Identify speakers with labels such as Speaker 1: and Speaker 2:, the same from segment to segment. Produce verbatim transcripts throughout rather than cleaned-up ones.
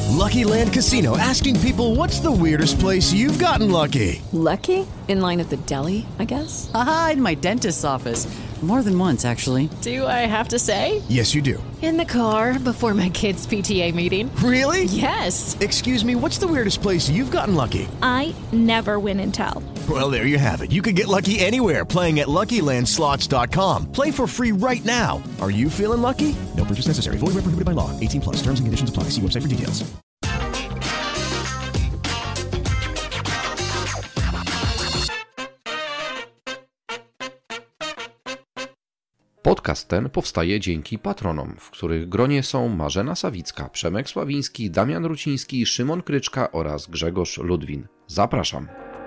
Speaker 1: Lucky Land Casino, asking people, what's the weirdest place you've gotten lucky?
Speaker 2: Lucky? In line at the deli, I guess?
Speaker 3: Aha, in my dentist's office. More than once, actually.
Speaker 2: Do I have to say?
Speaker 1: Yes, you do.
Speaker 2: In the car before my kids' P T A meeting.
Speaker 1: Really?
Speaker 2: Yes.
Speaker 1: Excuse me, what's the weirdest place you've gotten lucky?
Speaker 4: I never win and tell.
Speaker 1: Well, there you have it. You can get lucky anywhere, playing at Lucky Land Slots dot com. Play for free right now. Are you feeling lucky? No purchase necessary. Void where prohibited by law. eighteen plus. Terms and conditions apply. See website for details.
Speaker 5: Podcast ten powstaje dzięki patronom, w których gronie są Marzena Sawicka, Przemek Sławiński, Damian Ruciński, Szymon Kryczka oraz Grzegorz Ludwin. Zapraszam.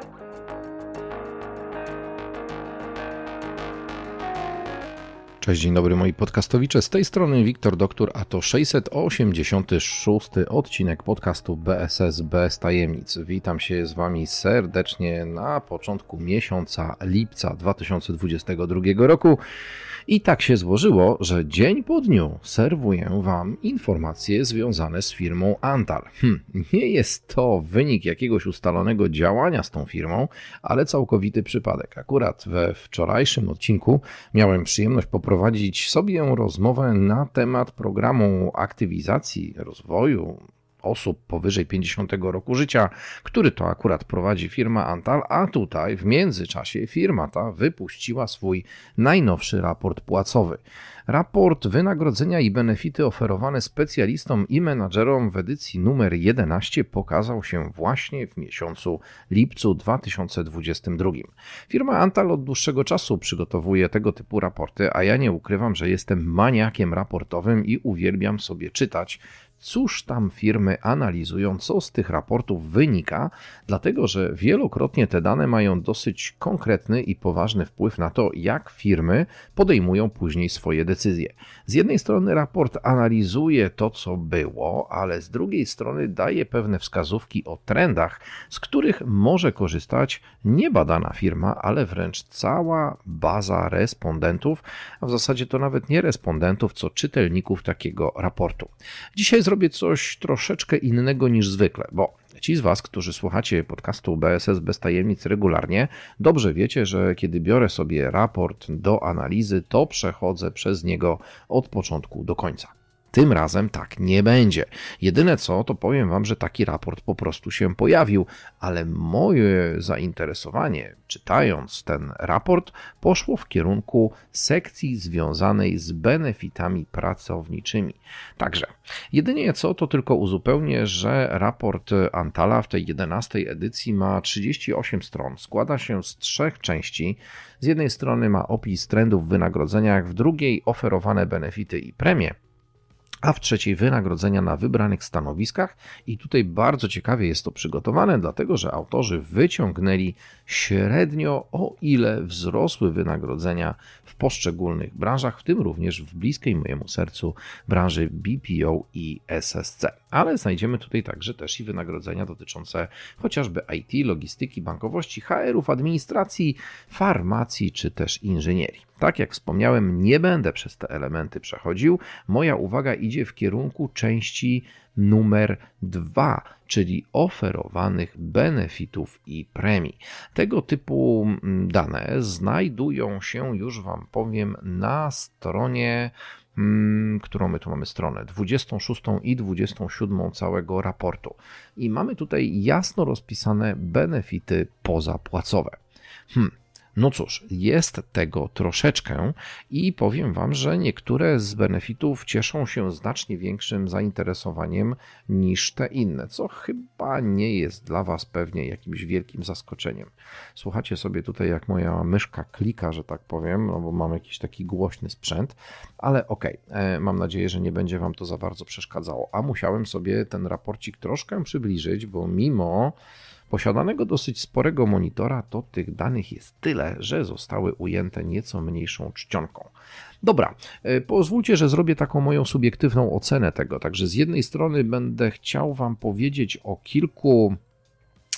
Speaker 5: Cześć, dzień dobry moi podcastowicze, z tej strony Wiktor Doktor, a to sześćset osiemdziesiąty szósty odcinek podcastu B S S bez tajemnic. Witam się z Wami serdecznie na początku miesiąca lipca dwa tysiące dwudziestego drugiego roku i tak się złożyło, że dzień po dniu serwuję Wam informacje związane z firmą Antal. Hm, nie jest to wynik jakiegoś ustalonego działania z tą firmą, ale całkowity przypadek. Akurat we wczorajszym odcinku miałem przyjemność poprowadzić prowadzić sobie rozmowę na temat programu aktywizacji rozwoju osób powyżej pięćdziesiątego roku życia, który to akurat prowadzi firma Antal, a tutaj w międzyczasie firma ta wypuściła swój najnowszy raport płacowy. Raport wynagrodzenia i benefity oferowane specjalistom i menadżerom w edycji numer jedenaście pokazał się właśnie w miesiącu lipcu dwa tysiące dwudziestym drugim. Firma Antal od dłuższego czasu przygotowuje tego typu raporty, a ja nie ukrywam, że jestem maniakiem raportowym i uwielbiam sobie czytać, cóż tam firmy analizują, co z tych raportów wynika, dlatego że wielokrotnie te dane mają dosyć konkretny i poważny wpływ na to, jak firmy podejmują później swoje decyzje. Z jednej strony raport analizuje to, co było, ale z drugiej strony daje pewne wskazówki o trendach, z których może korzystać nie badana firma, ale wręcz cała baza respondentów, a w zasadzie to nawet nie respondentów, co czytelników takiego raportu. Dzisiaj zrobię coś troszeczkę innego niż zwykle, bo ci z Was, którzy słuchacie podcastu B S S bez tajemnic regularnie, dobrze wiecie, że kiedy biorę sobie raport do analizy, to przechodzę przez niego od początku do końca. Tym razem tak nie będzie. Jedyne co, to powiem Wam, że taki raport po prostu się pojawił, ale moje zainteresowanie, czytając ten raport, poszło w kierunku sekcji związanej z benefitami pracowniczymi. Także, jedynie co, to tylko uzupełnię, że raport Antala w tej jedenastej edycji ma trzydzieści osiem stron. Składa się z trzech części. Z jednej strony ma opis trendów w wynagrodzeniach, w drugiej oferowane benefity i premie, a w trzeciej wynagrodzenia na wybranych stanowiskach i tutaj bardzo ciekawie jest to przygotowane, dlatego że autorzy wyciągnęli średnio o ile wzrosły wynagrodzenia w poszczególnych branżach, w tym również w bliskiej mojemu sercu branży B P O i S S C. Ale znajdziemy tutaj także też i wynagrodzenia dotyczące chociażby I T, logistyki, bankowości, H R-ów, administracji, farmacji czy też inżynierii. Tak jak wspomniałem, nie będę przez te elementy przechodził. Moja uwaga idzie w kierunku części numer dwa, czyli oferowanych benefitów i premii. Tego typu dane znajdują się, już Wam powiem, na stronie, hmm, którą my tu mamy stronę, dwudziestą szóstą i dwudziestą siódmą całego raportu. I mamy tutaj jasno rozpisane benefity pozapłacowe. Hmm. No cóż, jest tego troszeczkę i powiem Wam, że niektóre z benefitów cieszą się znacznie większym zainteresowaniem niż te inne, co chyba nie jest dla Was pewnie jakimś wielkim zaskoczeniem. Słuchacie sobie tutaj, jak moja myszka klika, że tak powiem, no bo mam jakiś taki głośny sprzęt, ale okej, okay, mam nadzieję, że nie będzie Wam to za bardzo przeszkadzało. A musiałem sobie ten raporcik troszkę przybliżyć, bo mimo posiadanego dosyć sporego monitora, to tych danych jest tyle, że zostały ujęte nieco mniejszą czcionką. Dobra, pozwólcie, że zrobię taką moją subiektywną ocenę tego. Także z jednej strony będę chciał Wam powiedzieć o kilku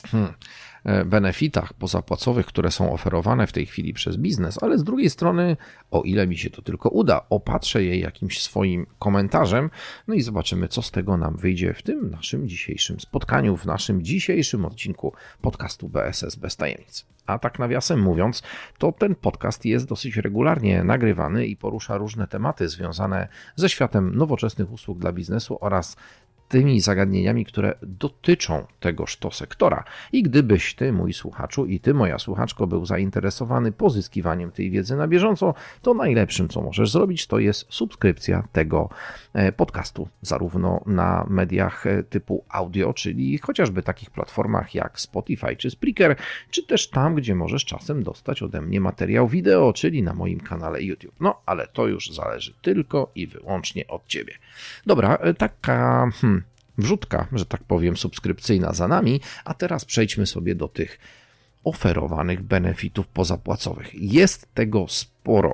Speaker 5: Hmm. benefitach pozapłacowych, które są oferowane w tej chwili przez biznes, ale z drugiej strony, o ile mi się to tylko uda, opatrzę je jakimś swoim komentarzem, no i zobaczymy, co z tego nam wyjdzie w tym naszym dzisiejszym spotkaniu, w naszym dzisiejszym odcinku podcastu B S S bez tajemnic. A tak nawiasem mówiąc, to ten podcast jest dosyć regularnie nagrywany i porusza różne tematy związane ze światem nowoczesnych usług dla biznesu oraz tymi zagadnieniami, które dotyczą tegoż to sektora. I gdybyś ty, mój słuchaczu, i ty, moja słuchaczko, był zainteresowany pozyskiwaniem tej wiedzy na bieżąco, to najlepszym, co możesz zrobić, to jest subskrypcja tego podcastu, zarówno na mediach typu audio, czyli chociażby takich platformach jak Spotify czy Spreaker, czy też tam, gdzie możesz czasem dostać ode mnie materiał wideo, czyli na moim kanale YouTube. No, ale to już zależy tylko i wyłącznie od ciebie. Dobra, taka... Hmm, wrzutka, że tak powiem, subskrypcyjna za nami, a teraz przejdźmy sobie do tych oferowanych benefitów pozapłacowych. Jest tego sporo.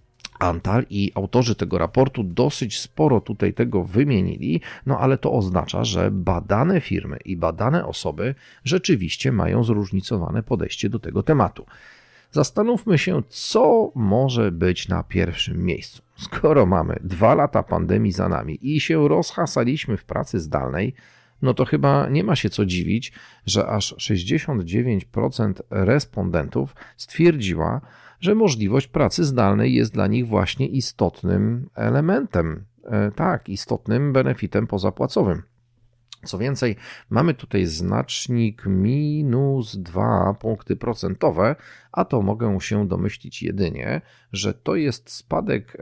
Speaker 5: Antal i autorzy tego raportu dosyć sporo tutaj tego wymienili, no ale to oznacza, że badane firmy i badane osoby rzeczywiście mają zróżnicowane podejście do tego tematu. Zastanówmy się, co może być na pierwszym miejscu. Skoro mamy dwa lata pandemii za nami i się rozhasaliśmy w pracy zdalnej, no to chyba nie ma się co dziwić, że aż sześćdziesiąt dziewięć procent respondentów stwierdziła, że możliwość pracy zdalnej jest dla nich właśnie istotnym elementem, tak, istotnym benefitem pozapłacowym. Co więcej, mamy tutaj znacznik minus dwa punkty procentowe, a to mogę się domyślić jedynie, że to jest spadek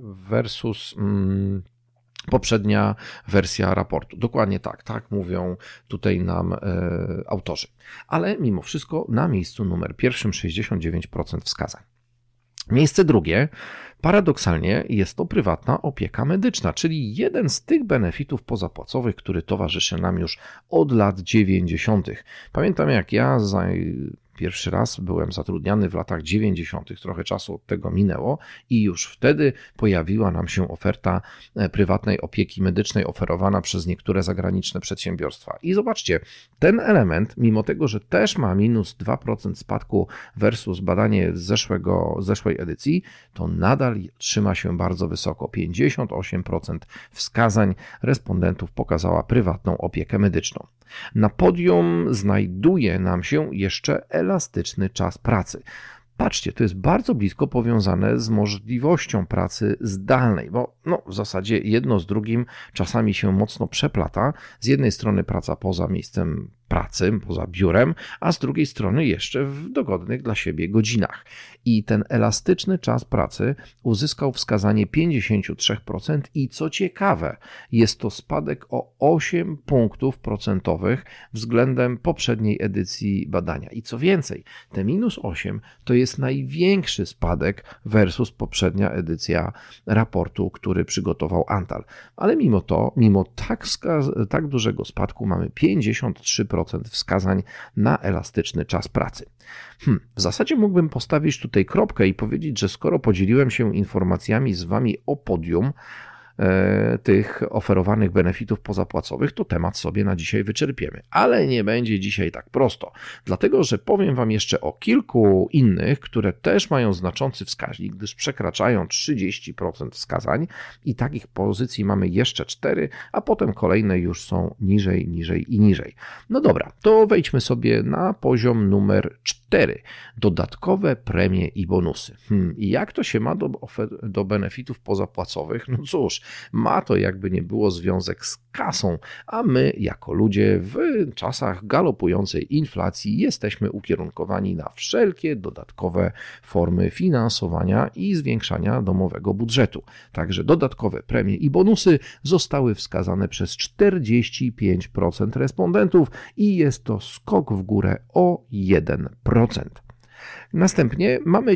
Speaker 5: versus mm, poprzednia wersja raportu. Dokładnie tak, tak mówią tutaj nam e, autorzy. Ale mimo wszystko na miejscu numer pierwszym sześćdziesiąt dziewięć procent wskazań. Miejsce drugie, paradoksalnie, jest to prywatna opieka medyczna, czyli jeden z tych benefitów pozapłacowych, który towarzyszy nam już od lat dziewięćdziesiątych. Pamiętam, jak ja za pierwszy raz byłem zatrudniany w latach dziewięćdziesiątych, trochę czasu od tego minęło i już wtedy pojawiła nam się oferta prywatnej opieki medycznej oferowana przez niektóre zagraniczne przedsiębiorstwa. I zobaczcie, ten element, mimo tego, że też ma minus dwa procent spadku versus badanie z zeszłego, zeszłej edycji, to nadal trzyma się bardzo wysoko. pięćdziesiąt osiem procent wskazań respondentów pokazała prywatną opiekę medyczną. Na podium znajduje nam się jeszcze elastyczny czas pracy. Patrzcie, to jest bardzo blisko powiązane z możliwością pracy zdalnej, bo no, w zasadzie jedno z drugim czasami się mocno przeplata. Z jednej strony praca poza miejscem pracy, poza biurem, a z drugiej strony jeszcze w dogodnych dla siebie godzinach. I ten elastyczny czas pracy uzyskał wskazanie pięćdziesiąt trzy procent i co ciekawe, jest to spadek o osiem punktów procentowych względem poprzedniej edycji badania. I co więcej, te minus osiem to jest największy spadek versus poprzednia edycja raportu, który przygotował Antal. Ale mimo to, mimo tak, wskaz- tak dużego spadku mamy pięćdziesiąt trzy procent wskazań na elastyczny czas pracy. Hmm, w zasadzie mógłbym postawić tutaj kropkę i powiedzieć, że skoro podzieliłem się informacjami z Wami o podium e, tych oferowanych benefitów pozapłacowych, to temat sobie na dzisiaj wyczerpiemy. Ale nie będzie dzisiaj tak prosto, dlatego że powiem Wam jeszcze o kilku innych, które też mają znaczący wskaźnik, gdyż przekraczają trzydzieści procent wskazań i takich pozycji mamy jeszcze cztery, a potem kolejne już są niżej, niżej i niżej. No dobra, to wejdźmy sobie na poziom numer cztery. Dodatkowe premie i bonusy. Hmm, i jak to się ma do, do benefitów pozapłacowych? No cóż, ma to jakby nie było związek z kasą, a my jako ludzie w czasach galopującej inflacji jesteśmy ukierunkowani na wszelkie dodatkowe formy finansowania i zwiększania domowego budżetu. Także dodatkowe premie i bonusy zostały wskazane przez czterdzieści pięć procent respondentów i jest to skok w górę o jeden procent. Następnie mamy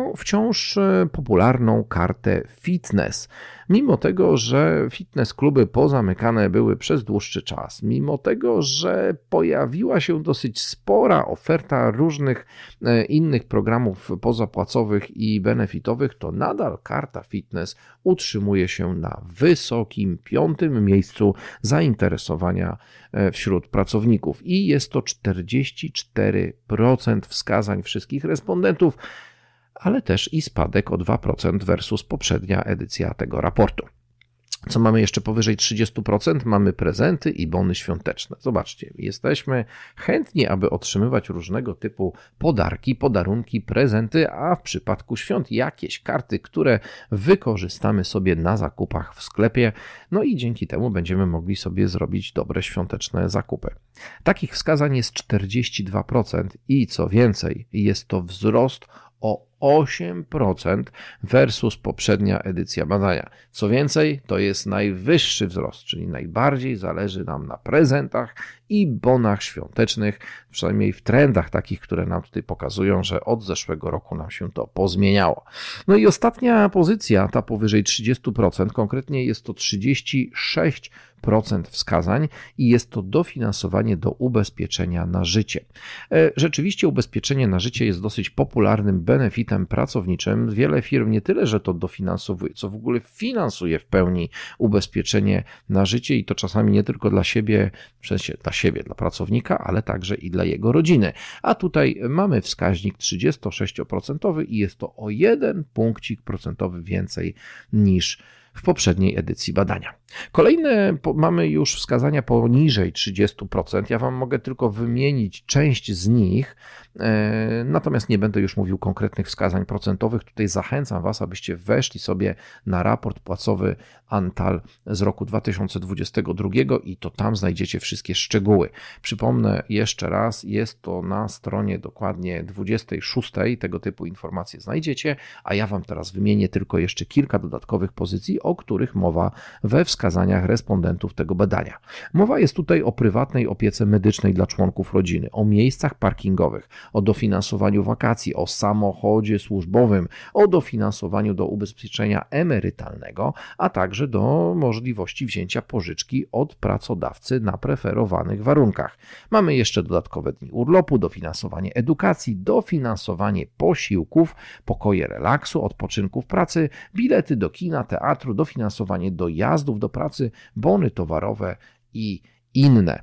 Speaker 5: wciąż popularną kartę fitness. Mimo tego, że fitness kluby pozamykane były przez dłuższy czas, mimo tego, że pojawiła się dosyć spora oferta różnych innych programów pozapłacowych i benefitowych, to nadal karta fitness utrzymuje się na wysokim piątym miejscu zainteresowania wśród pracowników i jest to czterdzieści cztery procent wskazań wszystkich respondentów, ale też i spadek o dwa procent versus poprzednia edycja tego raportu. Co mamy jeszcze powyżej trzydzieści procent? Mamy prezenty i bony świąteczne. Zobaczcie, jesteśmy chętni, aby otrzymywać różnego typu podarki, podarunki, prezenty, a w przypadku świąt jakieś karty, które wykorzystamy sobie na zakupach w sklepie, no i dzięki temu będziemy mogli sobie zrobić dobre świąteczne zakupy. Takich wskazań jest czterdzieści dwa procent i co więcej, jest to wzrost o osiem procent versus poprzednia edycja badania. Co więcej, to jest najwyższy wzrost, czyli najbardziej zależy nam na prezentach i bonach świątecznych, przynajmniej w trendach takich, które nam tutaj pokazują, że od zeszłego roku nam się to pozmieniało. No i ostatnia pozycja, ta powyżej trzydzieści procent, konkretnie jest to trzydzieści sześć procent wskazań i jest to dofinansowanie do ubezpieczenia na życie. Rzeczywiście ubezpieczenie na życie jest dosyć popularnym benefitem pracowniczym. Wiele firm nie tyle, że to dofinansowuje, co w ogóle finansuje w pełni ubezpieczenie na życie i to czasami nie tylko dla siebie, w sensie dla siebie, dla pracownika, ale także i dla jego rodziny. A tutaj mamy wskaźnik trzydzieści sześć procent i jest to o jeden punkcik procentowy więcej niż w poprzedniej edycji badania. Kolejne mamy już wskazania poniżej trzydzieści procent. Ja Wam mogę tylko wymienić część z nich, natomiast nie będę już mówił konkretnych wskazań procentowych. Tutaj zachęcam Was, abyście weszli sobie na raport płacowy Antal z roku dwa tysiące dwudziestego drugiego i to tam znajdziecie wszystkie szczegóły. Przypomnę jeszcze raz, jest to na stronie dokładnie dwudziestej szóstej, tego typu informacje znajdziecie, a ja Wam teraz wymienię tylko jeszcze kilka dodatkowych pozycji, o których mowa we wskazaniach respondentów tego badania. Mowa jest tutaj o prywatnej opiece medycznej dla członków rodziny, o miejscach parkingowych, o dofinansowaniu wakacji, o samochodzie służbowym, o dofinansowaniu do ubezpieczenia emerytalnego, a także do możliwości wzięcia pożyczki od pracodawcy na preferowanych warunkach. Mamy jeszcze dodatkowe dni urlopu, dofinansowanie edukacji, dofinansowanie posiłków, pokoje relaksu, odpoczynku w pracy, bilety do kina, teatru, dofinansowanie dojazdów do pracy, bony towarowe i inne.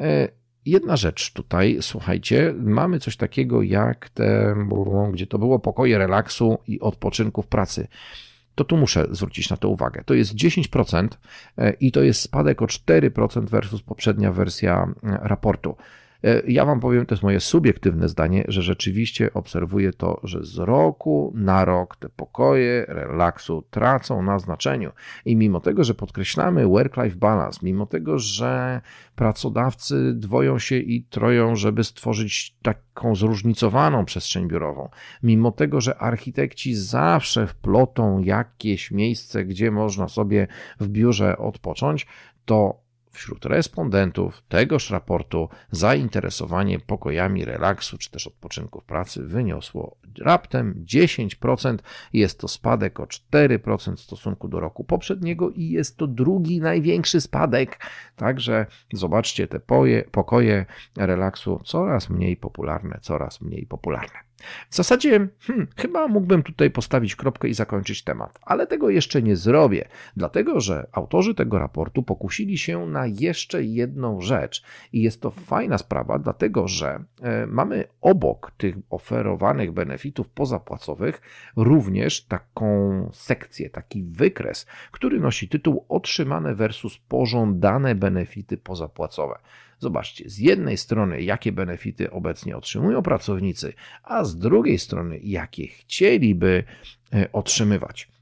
Speaker 5: Jedna rzecz tutaj, słuchajcie, mamy coś takiego jak te, gdzie to było pokoje relaksu i odpoczynku w pracy. To tu muszę zwrócić na to uwagę. To jest dziesięć procent i to jest spadek o cztery procent versus poprzednia wersja raportu. Ja Wam powiem, to jest moje subiektywne zdanie, że rzeczywiście obserwuję to, że z roku na rok te pokoje relaksu tracą na znaczeniu. I mimo tego, że podkreślamy work-life balance, mimo tego, że pracodawcy dwoją się i troją, żeby stworzyć taką zróżnicowaną przestrzeń biurową, mimo tego, że architekci zawsze wplotą jakieś miejsce, gdzie można sobie w biurze odpocząć, to wśród respondentów tegoż raportu zainteresowanie pokojami relaksu czy też odpoczynku w pracy wyniosło raptem dziesięć procent. Jest to spadek o cztery procent w stosunku do roku poprzedniego i jest to drugi największy spadek. Także zobaczcie, te poje, pokoje relaksu coraz mniej popularne, coraz mniej popularne. W zasadzie hmm, chyba mógłbym tutaj postawić kropkę i zakończyć temat, ale tego jeszcze nie zrobię, dlatego że autorzy tego raportu pokusili się na jeszcze jedną rzecz i jest to fajna sprawa, dlatego że e, mamy obok tych oferowanych benefitów pozapłacowych również taką sekcję, taki wykres, który nosi tytuł otrzymane versus pożądane benefity pozapłacowe. Zobaczcie, z jednej strony jakie benefity obecnie otrzymują pracownicy, a z drugiej strony jakie chcieliby otrzymywać.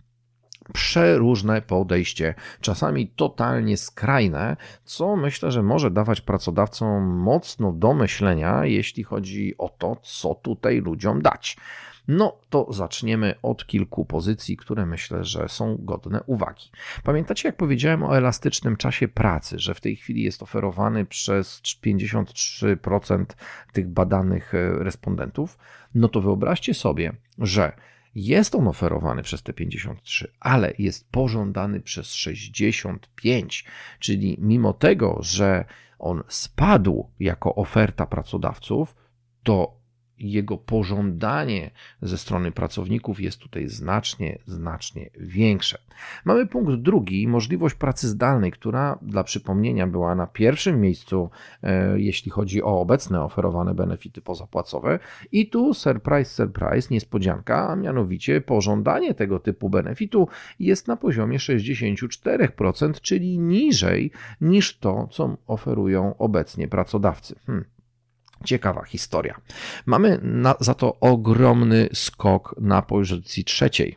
Speaker 5: Przeróżne podejście, czasami totalnie skrajne, co myślę, że może dawać pracodawcom mocno do myślenia, jeśli chodzi o to, co tutaj ludziom dać. No to zaczniemy od kilku pozycji, które myślę, że są godne uwagi. Pamiętacie, jak powiedziałem o elastycznym czasie pracy, że w tej chwili jest oferowany przez pięćdziesiąt trzy procent tych badanych respondentów? No to wyobraźcie sobie, że jest on oferowany przez te pięćdziesiąt trzy, ale jest pożądany przez sześćdziesiąt pięć, czyli mimo tego, że on spadł jako oferta pracodawców, to jego pożądanie ze strony pracowników jest tutaj znacznie, znacznie większe. Mamy punkt drugi, możliwość pracy zdalnej, która dla przypomnienia była na pierwszym miejscu, e, jeśli chodzi o obecne oferowane benefity pozapłacowe. I tu surprise, surprise, niespodzianka, a mianowicie pożądanie tego typu benefitu jest na poziomie sześćdziesiąt cztery procent, czyli niżej niż to, co oferują obecnie pracodawcy. Hmm. Ciekawa historia. Mamy na, za to ogromny skok na pozycji trzeciej.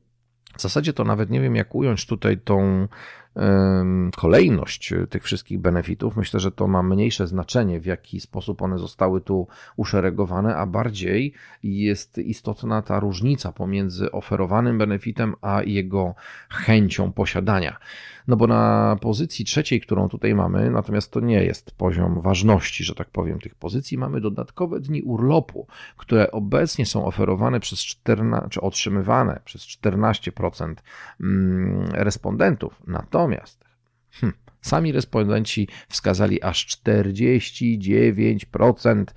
Speaker 5: W zasadzie to nawet nie wiem, jak ująć tutaj tą um, kolejność tych wszystkich benefitów. Myślę, że to ma mniejsze znaczenie, w jaki sposób one zostały tu uszeregowane, a bardziej jest istotna ta różnica pomiędzy oferowanym benefitem a jego chęcią posiadania. No bo na pozycji trzeciej, którą tutaj mamy, natomiast to nie jest poziom ważności, że tak powiem, tych pozycji, mamy dodatkowe dni urlopu, które obecnie są oferowane przez czternaście, czy otrzymywane przez czternaście procent respondentów. Natomiast hmm, sami respondenci wskazali aż czterdzieści dziewięć procent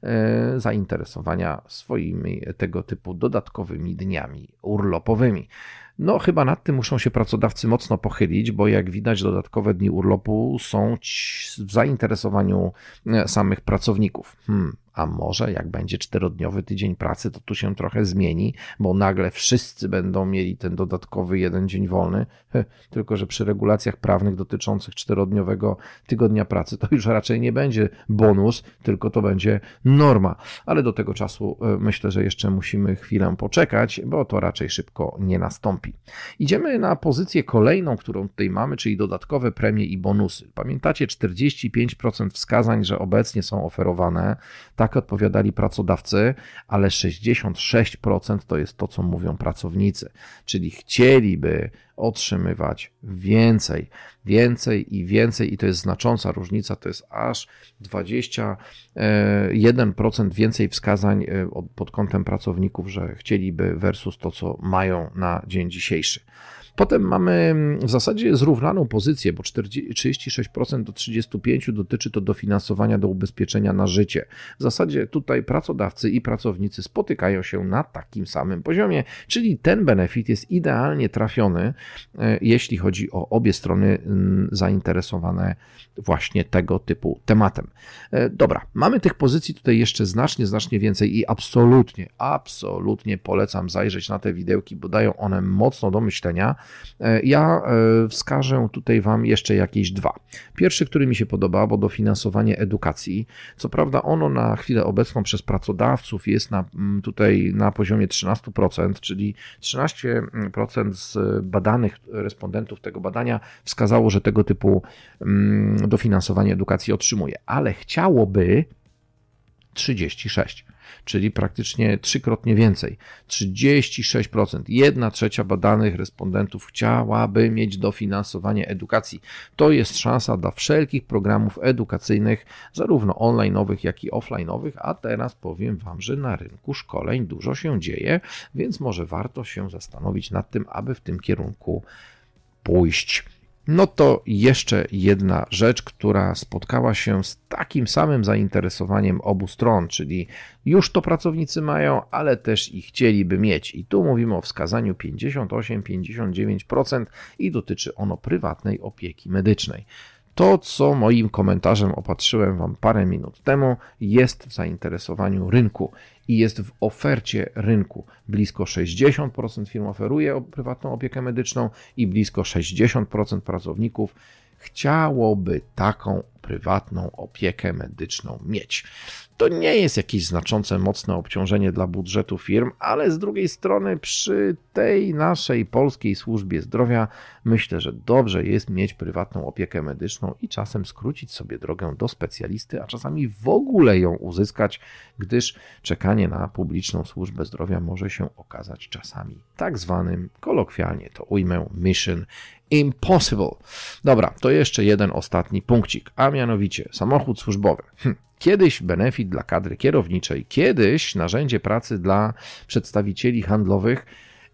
Speaker 5: zainteresowania swoimi tego typu dodatkowymi dniami urlopowymi. No chyba nad tym muszą się pracodawcy mocno pochylić, bo jak widać dodatkowe dni urlopu są w zainteresowaniu samych pracowników. Hmm. A może jak będzie czterodniowy tydzień pracy, to tu się trochę zmieni, bo nagle wszyscy będą mieli ten dodatkowy jeden dzień wolny, tylko że przy regulacjach prawnych dotyczących czterodniowego tygodnia pracy to już raczej nie będzie bonus, tylko to będzie norma. Ale do tego czasu myślę, że jeszcze musimy chwilę poczekać, bo to raczej szybko nie nastąpi. Idziemy na pozycję kolejną, którą tutaj mamy, czyli dodatkowe premie i bonusy. Pamiętacie, czterdzieści pięć procent wskazań, że obecnie są oferowane. Tak odpowiadali pracodawcy, ale sześćdziesiąt sześć procent to jest to, co mówią pracownicy, czyli chcieliby otrzymywać więcej, więcej i więcej i to jest znacząca różnica, to jest aż dwadzieścia jeden procent więcej wskazań pod kątem pracowników, że chcieliby versus to, co mają na dzień dzisiejszy. Potem mamy w zasadzie zrównaną pozycję, bo trzydzieści sześć procent do trzydziestu pięciu procent dotyczy to dofinansowania do ubezpieczenia na życie. W zasadzie tutaj pracodawcy i pracownicy spotykają się na takim samym poziomie, czyli ten benefit jest idealnie trafiony, jeśli chodzi o obie strony zainteresowane właśnie tego typu tematem. Dobra, mamy tych pozycji tutaj jeszcze znacznie, znacznie więcej i absolutnie, absolutnie polecam zajrzeć na te widełki, bo dają one mocno do myślenia. Ja wskażę tutaj Wam jeszcze jakieś dwa. Pierwszy, który mi się podoba, bo dofinansowanie edukacji. Co prawda ono na chwilę obecną przez pracodawców jest na, tutaj na poziomie trzynaście procent, czyli trzynaście procent z badanych respondentów tego badania wskazało, że tego typu dofinansowanie edukacji otrzymuje, ale chciałoby trzydzieści sześć procent. Czyli praktycznie trzykrotnie więcej. trzydzieści sześć procent, jedna trzecia badanych respondentów chciałaby mieć dofinansowanie edukacji. To jest szansa dla wszelkich programów edukacyjnych, zarówno online'owych, jak i offline'owych, a teraz powiem Wam, że na rynku szkoleń dużo się dzieje, więc może warto się zastanowić nad tym, aby w tym kierunku pójść. No to jeszcze jedna rzecz, która spotkała się z takim samym zainteresowaniem obu stron, czyli już to pracownicy mają, ale też i chcieliby mieć. I tu mówimy o wskazaniu pięćdziesiąt osiem do pięćdziesięciu dziewięciu procent i dotyczy ono prywatnej opieki medycznej. To, co moim komentarzem opatrzyłem Wam parę minut temu, jest w zainteresowaniu rynku i jest w ofercie rynku. Blisko sześćdziesiąt procent firm oferuje prywatną opiekę medyczną i blisko sześćdziesiąt procent pracowników chciałoby taką prywatną opiekę medyczną mieć. To nie jest jakieś znaczące, mocne obciążenie dla budżetu firm, ale z drugiej strony przy tej naszej polskiej służbie zdrowia myślę, że dobrze jest mieć prywatną opiekę medyczną i czasem skrócić sobie drogę do specjalisty, a czasami w ogóle ją uzyskać, gdyż czekanie na publiczną służbę zdrowia może się okazać czasami tak zwanym, kolokwialnie to ujmę, mission impossible. Dobra, to jeszcze jeden ostatni punkcik, a mianowicie samochód służbowy. Hm. Kiedyś benefit dla kadry kierowniczej, kiedyś narzędzie pracy dla przedstawicieli handlowych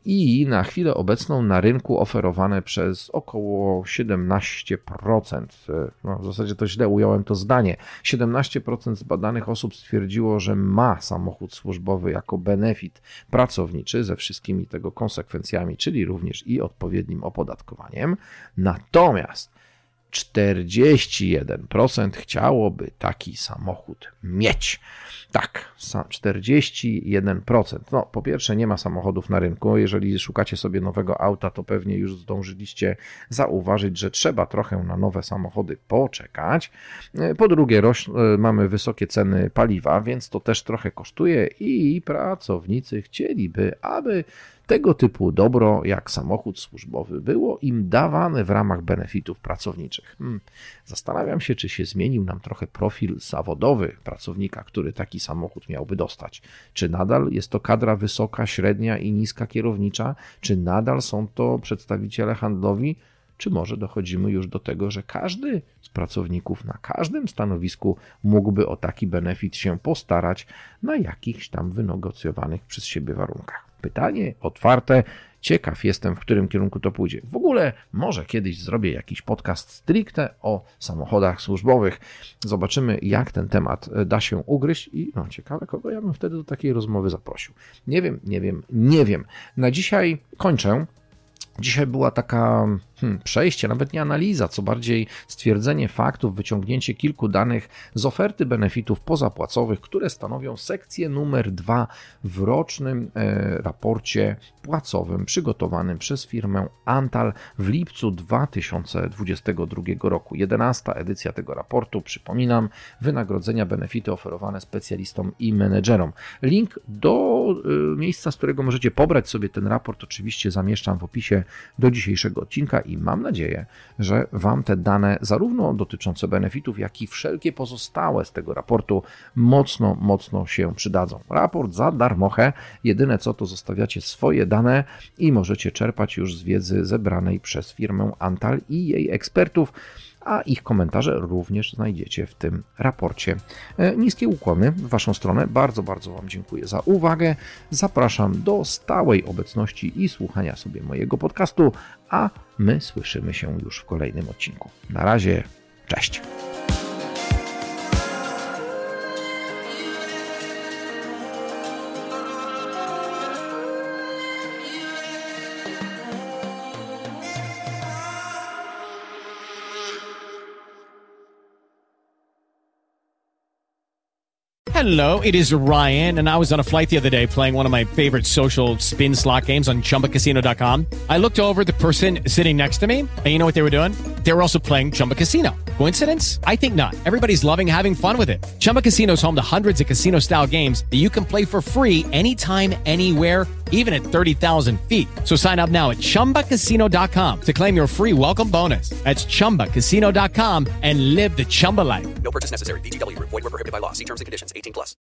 Speaker 5: i na chwilę obecną na rynku oferowane przez około siedemnaście procent. No, w zasadzie to źle ująłem to zdanie. siedemnaście procent zbadanych osób stwierdziło, że ma samochód służbowy jako benefit pracowniczy ze wszystkimi tego konsekwencjami, czyli również i odpowiednim opodatkowaniem. Natomiast czterdzieści jeden procent chciałoby taki samochód mieć. Tak, czterdzieści jeden procent. No, po pierwsze nie ma samochodów na rynku. Jeżeli szukacie sobie nowego auta, to pewnie już zdążyliście zauważyć, że trzeba trochę na nowe samochody poczekać. Po drugie, roś- mamy wysokie ceny paliwa, więc to też trochę kosztuje i pracownicy chcieliby, aby tego typu dobro jak samochód służbowy było im dawane w ramach benefitów pracowniczych. Hmm. Zastanawiam się, czy się zmienił nam trochę profil zawodowy pracownika, który taki samochód miałby dostać. Czy nadal jest to kadra wysoka, średnia i niska kierownicza? Czy nadal są to przedstawiciele handlowi? Czy może dochodzimy już do tego, że każdy z pracowników na każdym stanowisku mógłby o taki benefit się postarać na jakichś tam wynegocjowanych przez siebie warunkach? Pytanie otwarte. Ciekaw jestem, w którym kierunku to pójdzie. W ogóle może kiedyś zrobię jakiś podcast stricte o samochodach służbowych. Zobaczymy, jak ten temat da się ugryźć i no ciekawe, kogo ja bym wtedy do takiej rozmowy zaprosił. Nie wiem, nie wiem, nie wiem. Na dzisiaj kończę. Dzisiaj była taka hmm, przejście, nawet nie analiza, co bardziej stwierdzenie faktów, wyciągnięcie kilku danych z oferty benefitów pozapłacowych, które stanowią sekcję numer dwa w rocznym e, raporcie płacowym przygotowanym przez firmę Antal w lipcu dwa tysiące dwudziestego drugiego roku. jedenasta edycja tego raportu, przypominam, wynagrodzenia, benefity oferowane specjalistom i menedżerom. Link do e, miejsca, z którego możecie pobrać sobie ten raport, oczywiście zamieszczam w opisie do dzisiejszego odcinka i mam nadzieję, że Wam te dane zarówno dotyczące benefitów, jak i wszelkie pozostałe z tego raportu mocno, mocno się przydadzą. Raport za darmochę, jedyne co to zostawiacie swoje dane i możecie czerpać już z wiedzy zebranej przez firmę Antal i jej ekspertów, a ich komentarze również znajdziecie w tym raporcie. Niskie ukłony w Waszą stronę. Bardzo, bardzo Wam dziękuję za uwagę. Zapraszam do stałej obecności i słuchania sobie mojego podcastu, a my słyszymy się już w kolejnym odcinku. Na razie, cześć!
Speaker 6: Hello, it is Ryan, and I was on a flight the other day playing one of my favorite social spin slot games on Chumba Casino dot com. I looked over at the person sitting next to me, and you know what they were doing? They were also playing Chumba Casino. Coincidence? I think not. Everybody's loving having fun with it. Chumba Casino is home to hundreds of casino-style games that you can play for free anytime, anywhere, even at thirty thousand feet. So sign up now at Chumba Casino dot com to claim your free welcome bonus. That's Chumba Casino dot com and live the Chumba life.
Speaker 7: No purchase necessary. V G W. Void where prohibited by law. See terms and conditions. eighteen plus.